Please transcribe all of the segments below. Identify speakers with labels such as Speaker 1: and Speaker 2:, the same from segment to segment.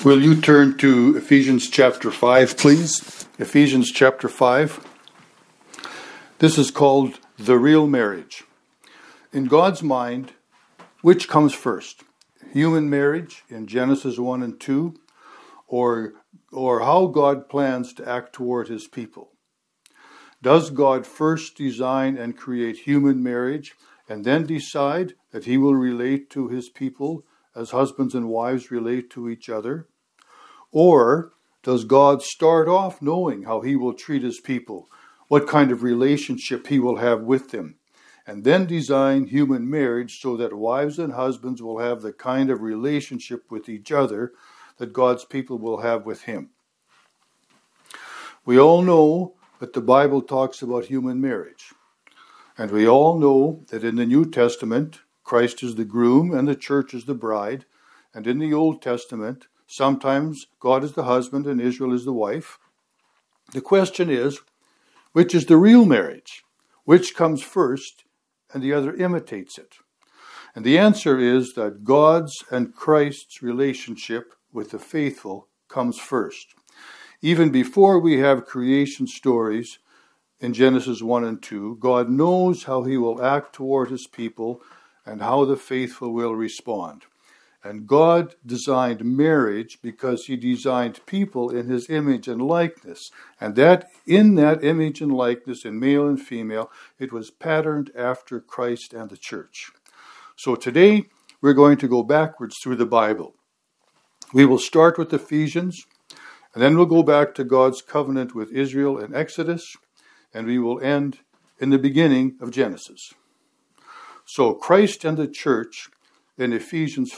Speaker 1: Will you turn to Ephesians chapter 5, please? Ephesians chapter 5. This is called the real marriage. In God's mind, which comes first? Human marriage in Genesis 1 and 2, or how God plans to act toward his people? Does God first design and create human marriage and then decide that he will relate to his people as husbands and wives relate to each other? Or does God start off knowing how he will treat his people, what kind of relationship he will have with them, and then design human marriage so that wives and husbands will have the kind of relationship with each other that God's people will have with him? We all know that the Bible talks about human marriage. And we all know that in the New Testament, Christ is the groom and the church is the bride. And in the Old Testament, sometimes God is the husband and Israel is the wife. The question is, which is the real marriage? Which comes first and the other imitates it? And the answer is that God's and Christ's relationship with the faithful comes first. Even before we have creation stories in Genesis 1 and 2, God knows how he will act toward his people and how the faithful will respond. And God designed marriage because he designed people in his image and likeness. And that in that image and likeness, in male and female, it was patterned after Christ and the church. So today, we're going to go backwards through the Bible. We will start with Ephesians, and then we'll go back to God's covenant with Israel in Exodus, and we will end in the beginning of Genesis. So Christ and the church in Ephesians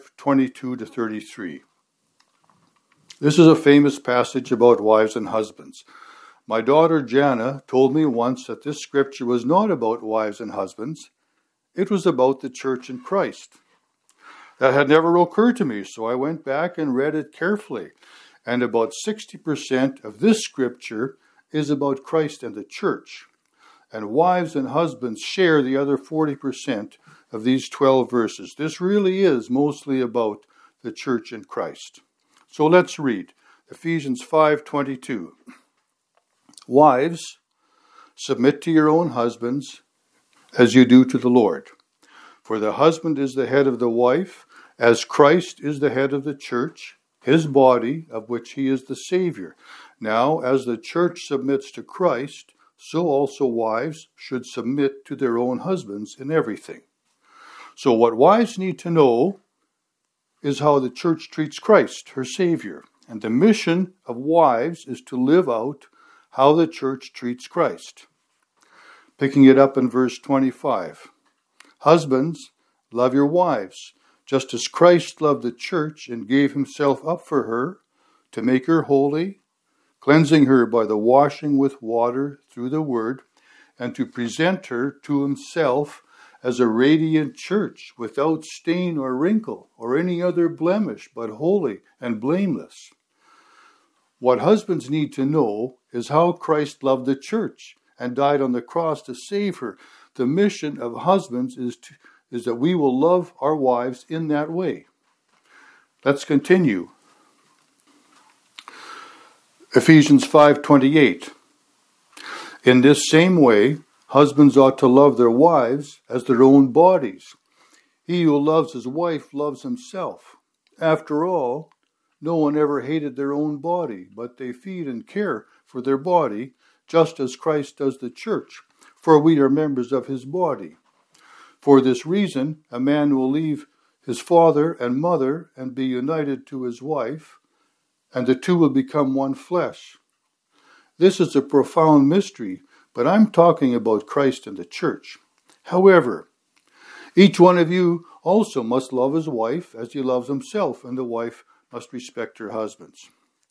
Speaker 1: 5:22-33. This is a famous passage about wives and husbands. My daughter Jana told me once that this scripture was not about wives and husbands. It was about the church and Christ. That had never occurred to me, so I went back and read it carefully. And about 60% of this scripture is about Christ and the church. And wives and husbands share the other 40% of these 12 verses. This really is mostly about the church and Christ. So let's read Ephesians 5:22. Wives, submit to your own husbands as you do to the Lord. For the husband is the head of the wife, as Christ is the head of the church, his body, of which he is the Savior. Now, as the church submits to Christ, so also wives should submit to their own husbands in everything. So what wives need to know is how the church treats Christ, her Savior. And the mission of wives is to live out how the church treats Christ. Picking it up in verse 25. Husbands, love your wives, just as Christ loved the church and gave himself up for her to make her holy, cleansing her by the washing with water through the word, and to present her to himself as a radiant church without stain or wrinkle or any other blemish, but holy and blameless. What husbands need to know is how Christ loved the church and died on the cross to save her. The mission of husbands is that we will love our wives in that way. Let's continue. Ephesians 5:28. In this same way, husbands ought to love their wives as their own bodies. He who loves his wife loves himself. After all, no one ever hated their own body, but they feed and care for their body, just as Christ does the church, for we are members of his body. For this reason, a man will leave his father and mother and be united to his wife, and the two will become one flesh. This is a profound mystery, but I'm talking about Christ and the church. However, each one of you also must love his wife as he loves himself, and the wife must respect her husbands.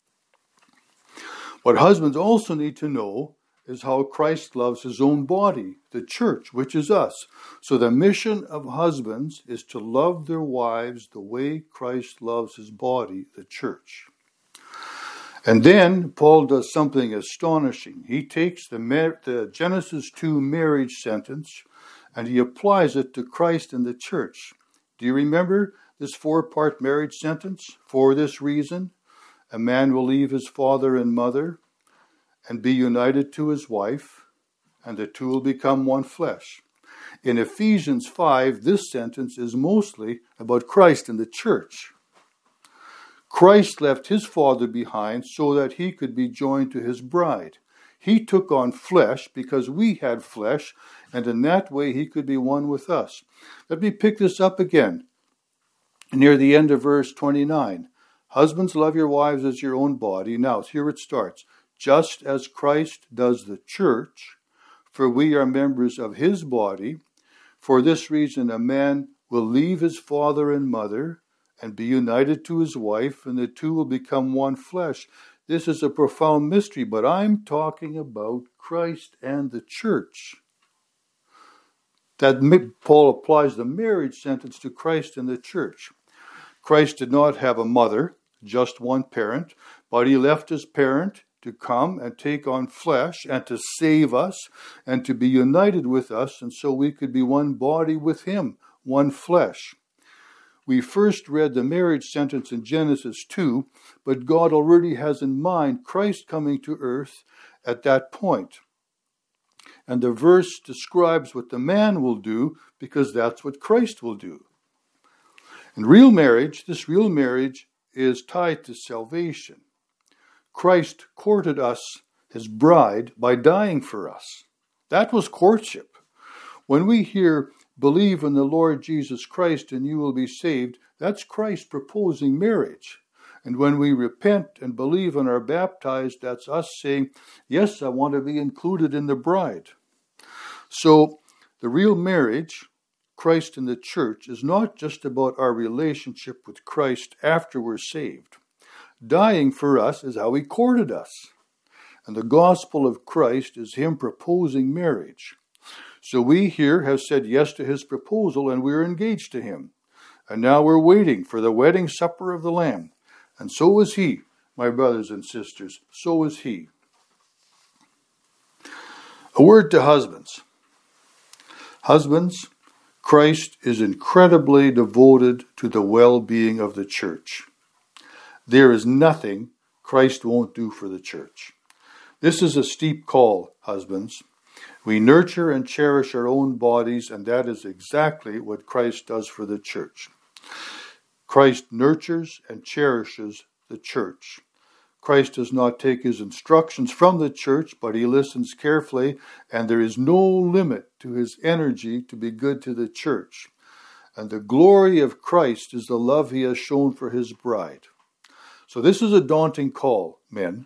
Speaker 1: What husbands also need to know is how Christ loves his own body, the church, which is us. So the mission of husbands is to love their wives the way Christ loves his body, the church. And then Paul does something astonishing. He takes the Genesis 2 marriage sentence and he applies it to Christ and the church. Do you remember this 4-part marriage sentence? For this reason, a man will leave his father and mother and be united to his wife, and the two will become one flesh. In Ephesians 5, this sentence is mostly about Christ and the church. Christ left his Father behind so that he could be joined to his bride. He took on flesh because we had flesh, and in that way he could be one with us. Let me pick this up again near the end of verse 29. Husbands, love your wives as your own body. Now, here it starts. Just as Christ does the church, for we are members of his body. For this reason, a man will leave his father and mother and be united to his wife, and the two will become one flesh. This is a profound mystery, but I'm talking about Christ and the church. That Paul applies the marriage sentence to Christ and the church. Christ did not have a mother, just one parent, but he left his parent to come and take on flesh and to save us and to be united with us, and so we could be one body with him, one flesh. We first read the marriage sentence in Genesis 2, but God already has in mind Christ coming to earth at that point. And the verse describes what the man will do because that's what Christ will do. In real marriage, this real marriage is tied to salvation. Christ courted us, his bride, by dying for us. That was courtship. When we hear, believe in the Lord Jesus Christ and you will be saved, that's Christ proposing marriage. And when we repent and believe and are baptized, that's us saying, yes, I want to be included in the bride. So the real marriage, Christ and the church, is not just about our relationship with Christ after we're saved. Dying for us is how he courted us. And the gospel of Christ is him proposing marriage. So we here have said yes to his proposal and we're engaged to him. And now we're waiting for the wedding supper of the Lamb. And so is he, my brothers and sisters. So is he. A word to husbands. Husbands, Christ is incredibly devoted to the well-being of the church. There is nothing Christ won't do for the church. This is a steep call, husbands. We nurture and cherish our own bodies, and that is exactly what Christ does for the church. Christ nurtures and cherishes the church. Christ does not take his instructions from the church, but he listens carefully, and there is no limit to his energy to be good to the church. And the glory of Christ is the love he has shown for his bride. So this is a daunting call, men.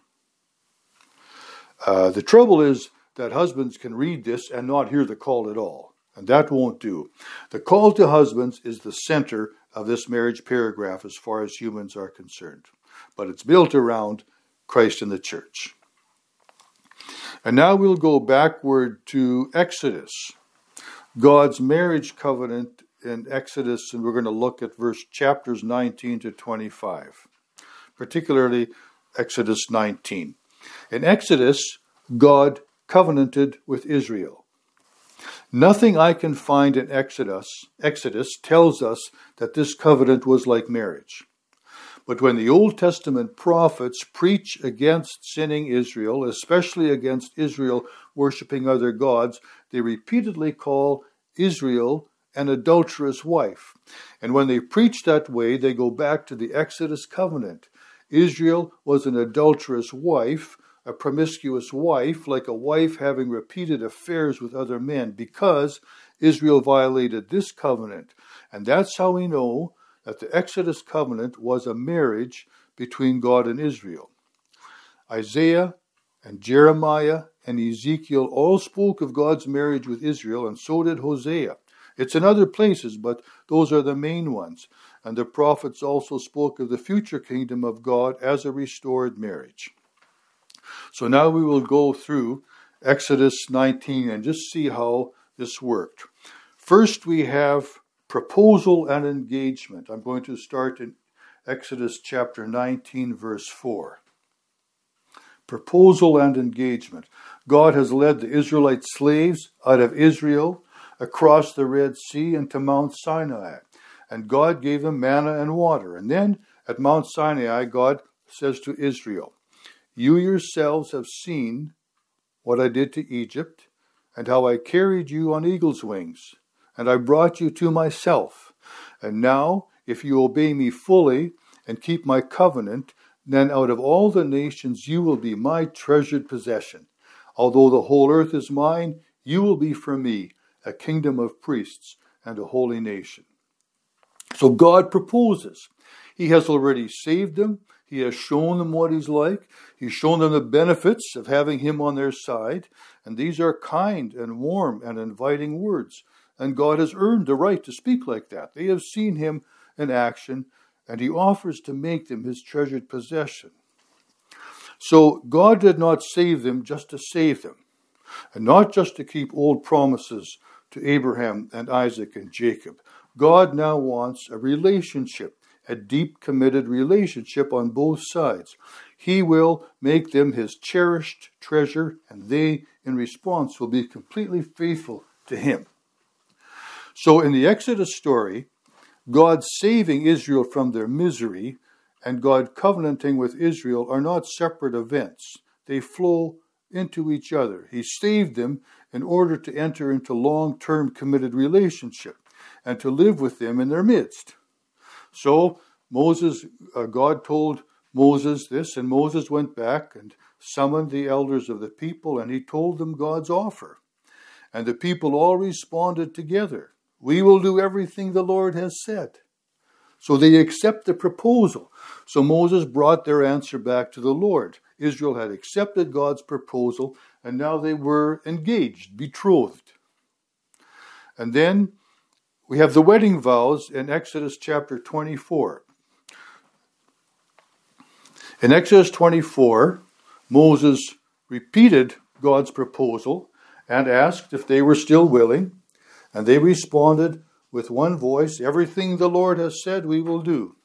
Speaker 1: The trouble is that husbands can read this and not hear the call at all, and that won't do. The call to husbands is the center of this marriage paragraph as far as humans are concerned. But it's built around Christ and the church. And now we'll go backward to Exodus, God's marriage covenant in Exodus, and we're going to look at chapters 19 to 25, particularly Exodus 19. In Exodus, God covenanted with Israel. Nothing I can find in Exodus tells us that this covenant was like marriage. But when the Old Testament prophets preach against sinning Israel, especially against Israel worshiping other gods, they repeatedly call Israel an adulterous wife. And when they preach that way, they go back to the Exodus covenant. Israel was an adulterous wife, a promiscuous wife, like a wife having repeated affairs with other men, because Israel violated this covenant. And that's how we know that the Exodus covenant was a marriage between God and Israel. Isaiah and Jeremiah and Ezekiel all spoke of God's marriage with Israel, and so did Hosea. It's in other places, but those are the main ones. And the prophets also spoke of the future kingdom of God as a restored marriage. So now we will go through Exodus 19 and just see how this worked. First we have proposal and engagement. I'm going to start in Exodus chapter 19, verse 4. Proposal and engagement. God has led the Israelite slaves out of Israel, across the Red Sea, and to Mount Sinai. and God gave them manna and water. And then at Mount Sinai, God says to Israel, you yourselves have seen what I did to Egypt, and how I carried you on eagle's wings, and I brought you to myself. And now, if you obey me fully and keep my covenant, then out of all the nations you will be my treasured possession. Although the whole earth is mine, you will be for me a kingdom of priests and a holy nation. So God proposes. He has already saved them. He has shown them what he's like. He's shown them the benefits of having him on their side. And these are kind and warm and inviting words. And God has earned the right to speak like that. They have seen him in action, and he offers to make them his treasured possession. So God did not save them just to save them, and not just to keep old promises to Abraham and Isaac and Jacob. God now wants a relationship, a deep, committed relationship on both sides. He will make them his cherished treasure, and they, in response, will be completely faithful to him. So in the Exodus story, God saving Israel from their misery and God covenanting with Israel are not separate events. They flow into each other. He saved them in order to enter into long-term committed relationship and to live with them in their midst. So God told Moses this, and Moses went back and summoned the elders of the people, and he told them God's offer. And the people all responded together, we will do everything the Lord has said. So they accept the proposal. So Moses brought their answer back to the Lord. Israel had accepted God's proposal, and now they were engaged, betrothed. And then we have the wedding vows in Exodus chapter 24. In Exodus 24, Moses repeated God's proposal and asked if they were still willing, and they responded with one voice, everything the Lord has said we will do.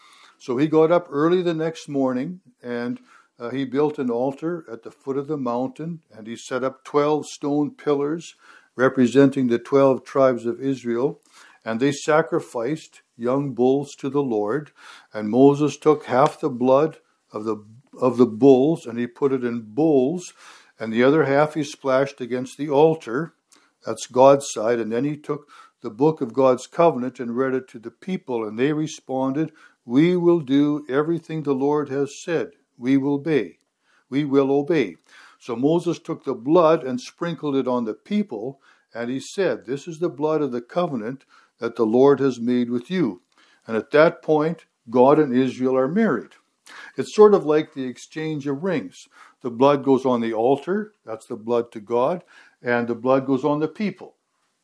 Speaker 1: So he got up early the next morning, and he built an altar at the foot of the mountain, and he set up 12 stone pillars representing the 12 tribes of Israel, and they sacrificed young bulls to the Lord. And Moses took half the blood of the bulls, and he put it in bowls, and the other half he splashed against the altar. That's God's side. And then he took the book of God's covenant and read it to the people, and they responded, we will do everything the Lord has said. We will obey. We will obey. So Moses took the blood and sprinkled it on the people, and he said, this is the blood of the covenant that the Lord has made with you. And at that point, God and Israel are married. It's sort of like the exchange of rings. The blood goes on the altar, that's the blood to God, and the blood goes on the people.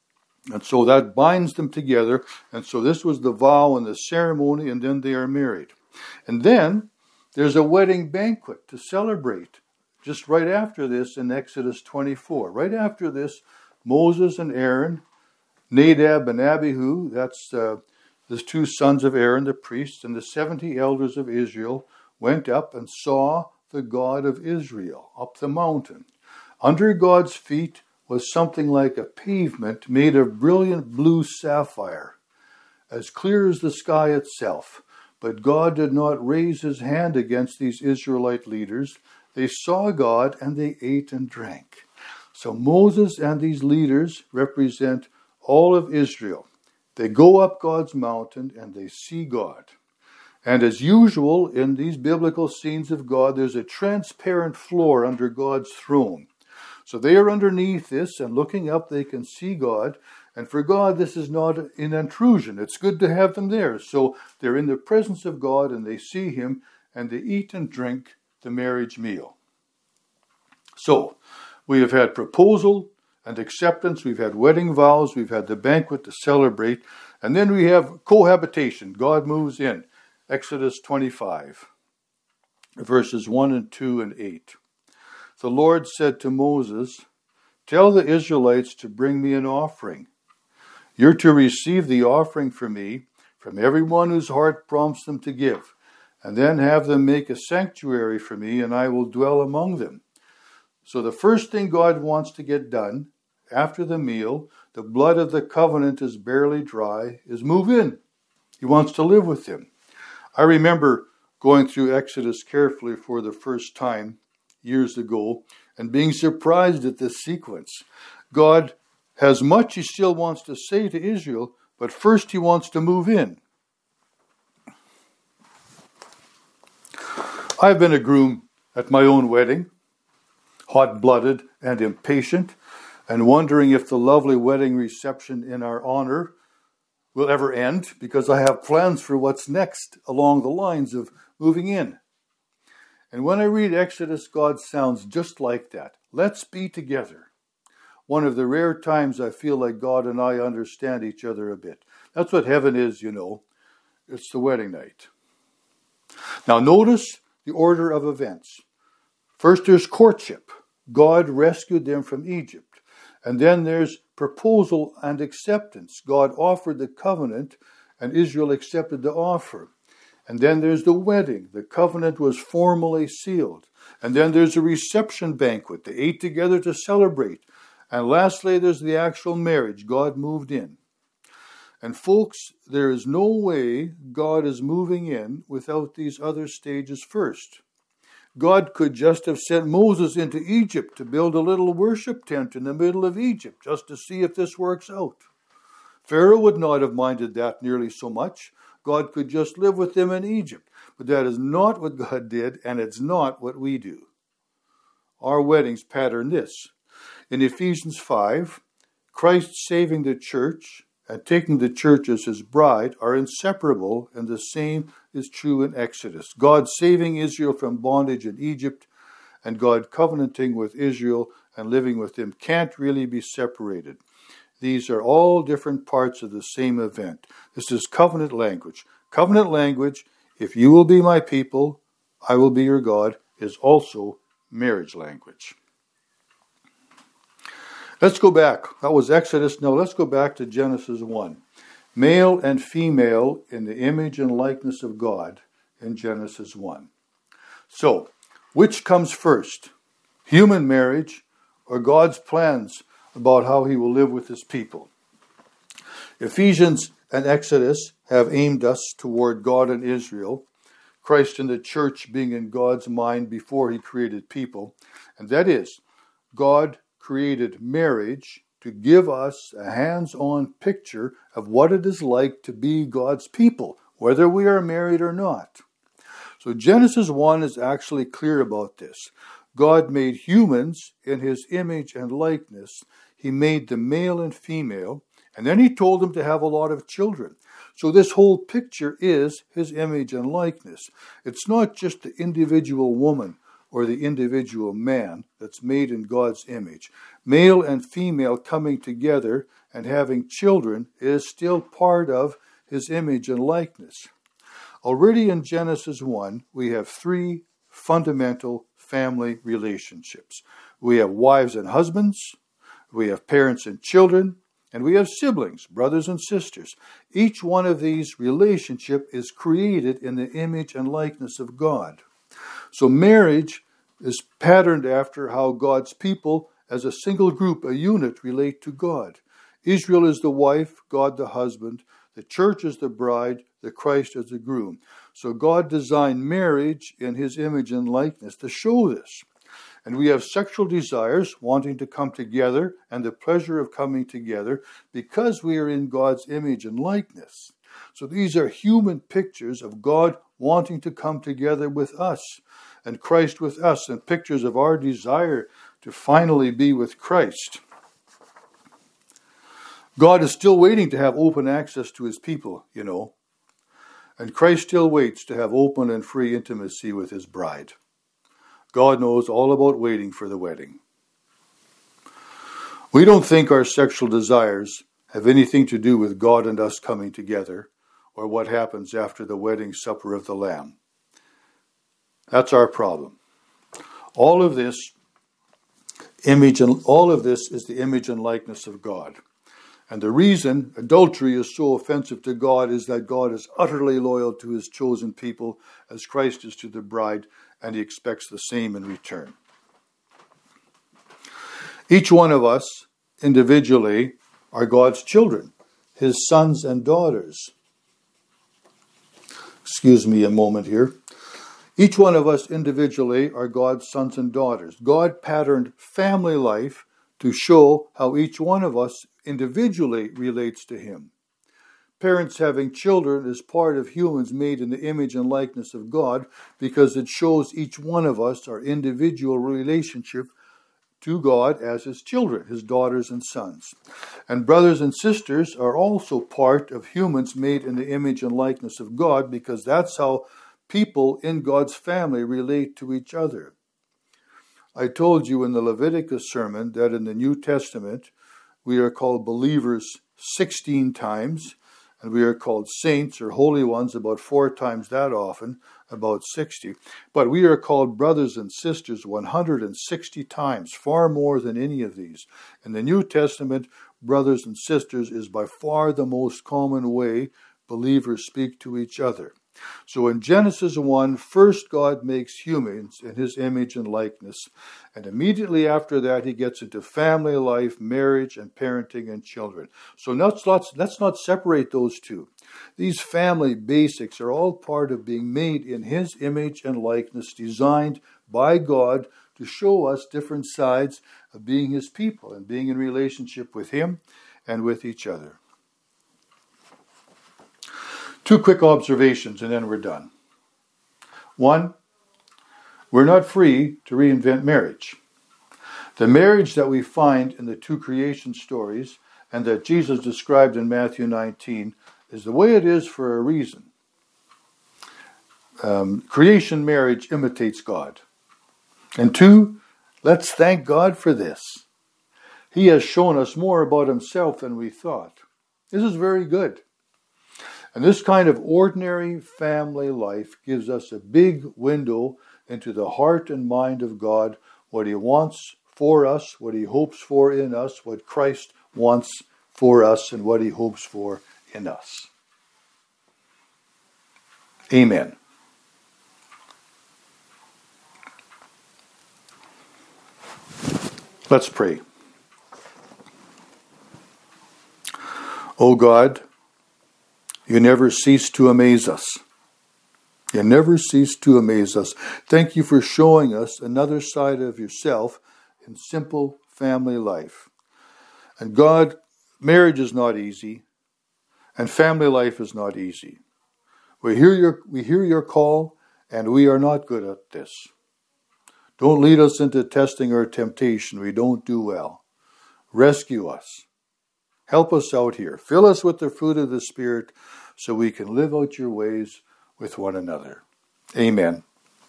Speaker 1: And so that binds them together. And so this was the vow and the ceremony, and then they are married. And then there's a wedding banquet to celebrate just right after this in Exodus 24. Right after this, Moses and Aaron, Nadab and Abihu, that's the two sons of Aaron, the priests, and the 70 elders of Israel went up and saw the God of Israel up the mountain. Under God's feet was something like a pavement made of brilliant blue sapphire, as clear as the sky itself. But God did not raise his hand against these Israelite leaders. They saw God and they ate and drank. So Moses and these leaders represent all of Israel. They go up God's mountain and they see God. And as usual in these biblical scenes of God, there's a transparent floor under God's throne. So they are underneath this, and looking up, they can see God. And for God, this is not an intrusion. It's good to have them there. So they're in the presence of God, and they see him, and they eat and drink the marriage meal. So we have had proposal and acceptance. We've had wedding vows. We've had the banquet to celebrate. And then we have cohabitation. God moves in. Exodus 25, verses 1 and 2 and 8. The Lord said to Moses, tell the Israelites to bring me an offering. You're to receive the offering from me, from everyone whose heart prompts them to give, and then have them make a sanctuary for me, and I will dwell among them. So the first thing God wants to get done after the meal, the blood of the covenant is barely dry, is move in. He wants to live with them. I remember going through Exodus carefully for the first time years ago and being surprised at this sequence. God has much he still wants to say to Israel, but first he wants to move in. I've been a groom at my own wedding, hot-blooded and impatient, and wondering if the lovely wedding reception in our honor will ever end, because I have plans for what's next along the lines of moving in. And when I read Exodus, God sounds just like that. Let's be together. One of the rare times I feel like God and I understand each other a bit. That's what heaven is, you know. It's the wedding night. Now notice the order of events. First there's courtship. God rescued them from Egypt. And then there's proposal and acceptance. God offered the covenant and Israel accepted the offer. And then there's the wedding. The covenant was formally sealed. And then there's a reception banquet. They ate together to celebrate. And lastly, there's the actual marriage. God moved in. And folks, there is no way God is moving in without these other stages first. God could just have sent Moses into Egypt to build a little worship tent in the middle of Egypt just to see if this works out. Pharaoh would not have minded that nearly so much. God could just live with them in Egypt. But that is not what God did, and it's not what we do. Our weddings pattern this. In Ephesians 5, Christ saving the church and taking the church as his bride are inseparable, and the same is true in Exodus. God saving Israel from bondage in Egypt and God covenanting with Israel and living with them can't really be separated. These are all different parts of the same event. This is covenant language. Covenant language, if you will be my people, I will be your God, is also marriage language. Let's go back. That was Exodus. Now let's go back to Genesis 1. Male and female in the image and likeness of God in Genesis 1. So, which comes first? Human marriage or God's plans about how he will live with his people? Ephesians and Exodus have aimed us toward God and Israel, Christ and the church being in God's mind before he created people. And that is, God created marriage to give us a hands-on picture of what it is like to be God's people, whether we are married or not. So Genesis 1 is actually clear about this. God made humans in his image and likeness. He made them male and female, and then he told them to have a lot of children. So this whole picture is his image and likeness. It's not just the individual woman or the individual man that's made in God's image. Male and female coming together and having children is still part of his image and likeness. Already in Genesis 1, we have three fundamental family relationships. We have wives and husbands, we have parents and children, and we have siblings, brothers and sisters. Each one of these relationships is created in the image and likeness of God. So marriage is patterned after how God's people, as a single group, a unit, relate to God. Israel is the wife, God the husband, the church is the bride, the Christ is the groom. So God designed marriage in his image and likeness to show this. And we have sexual desires, wanting to come together, and the pleasure of coming together, because we are in God's image and likeness. So these are human pictures of God wanting to come together with us, and Christ with us, and pictures of our desire to finally be with Christ. God is still waiting to have open access to his people, you know. And Christ still waits to have open and free intimacy with his bride. God knows all about waiting for the wedding. We don't think our sexual desires have anything to do with God and us coming together, or what happens after the wedding supper of the Lamb. That's our problem. All of this is the image and likeness of God. And the reason adultery is so offensive to God is that God is utterly loyal to his chosen people, as Christ is to the bride, and he expects the same in return. Each one of us individually are God's children, his sons and daughters. Excuse me a moment here. Each one of us individually are God's sons and daughters. God patterned family life to show how each one of us individually relates to Him. Parents having children is part of humans made in the image and likeness of God because it shows each one of us our individual relationship to God as His children, His daughters and sons. And brothers and sisters are also part of humans made in the image and likeness of God because that's how people in God's family relate to each other. I told you in the Leviticus sermon that in the New Testament we are called believers 16 times, and we are called saints or holy ones about 4 times that often, about 60. But we are called brothers and sisters 160 times, far more than any of these. In the New Testament, brothers and sisters is by far the most common way believers speak to each other. So in Genesis 1, first God makes humans in His image and likeness, and immediately after that He gets into family life, marriage, and parenting and children. So let's not separate those two. These family basics are all part of being made in His image and likeness, designed by God to show us different sides of being His people and being in relationship with Him and with each other. 2 quick observations and then we're done. 1, we're not free to reinvent marriage. The marriage that we find in the 2 creation stories and that Jesus described in Matthew 19 is the way it is for a reason. Creation marriage imitates God. And 2, let's thank God for this. He has shown us more about Himself than we thought. This is very good. And this kind of ordinary family life gives us a big window into the heart and mind of God, what He wants for us, what He hopes for in us, what Christ wants for us, and what He hopes for in us. Amen. Let's pray. O God, You never cease to amaze us. You never cease to amaze us. Thank You for showing us another side of Yourself in simple family life. And God, marriage is not easy, and family life is not easy. We hear your call, and we are not good at this. Don't lead us into testing or temptation. We don't do well. Rescue us. Help us out here. Fill us with the fruit of the Spirit so we can live out Your ways with one another. Amen.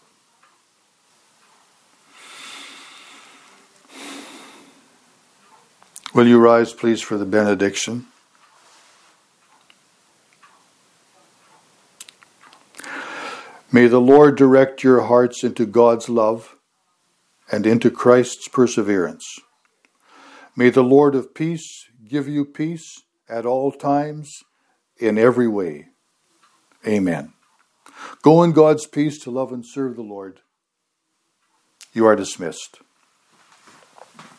Speaker 1: Will you rise, please, for the benediction? May the Lord direct your hearts into God's love and into Christ's perseverance. May the Lord of peace give you peace at all times, in every way. Amen. Go in God's peace to love and serve the Lord. You are dismissed.